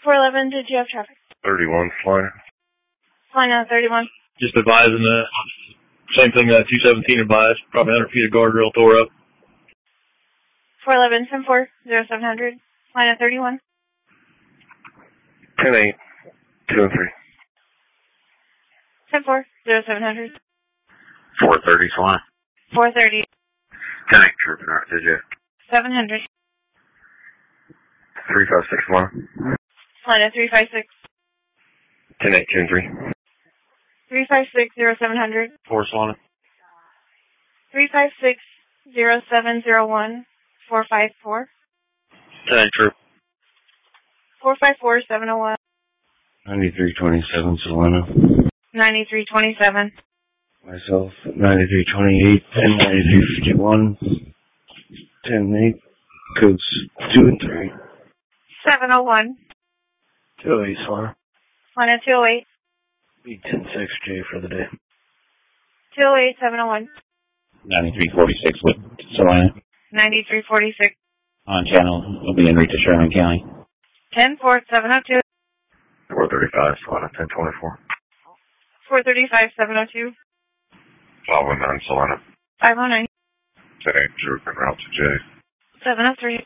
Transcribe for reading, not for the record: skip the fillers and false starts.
411, did you have traffic? 31, flying. Flying out 31. Just advising same thing 217 advised. Probably 100 feet of guardrail tore up. 411, 10-4, 0700. Flying out 31. 10-8, 2 and 3. 10-4, 0700. 430, flying. 430. 10-8, trooping out, did you? 700. 356, flying. Flying at 356. 10-8, 2 and 3. 356, 0700. 4 flying. 356, 0701. 454. 10-8, troop. 454, 701. 9327, Solana. 9327. Myself, 9328 and 9351. 10-8, codes 2 and 3. 701. 208, Solana. Flying at 208. B106J for the day. 208, 701. 9346 with Solana. 9346. On channel, will be in reach to Sherman County. 10-4, 702. 435, Solana, 1024. 435, 702. 519, Solana. 509. 10-8, troop, en route to J. 703.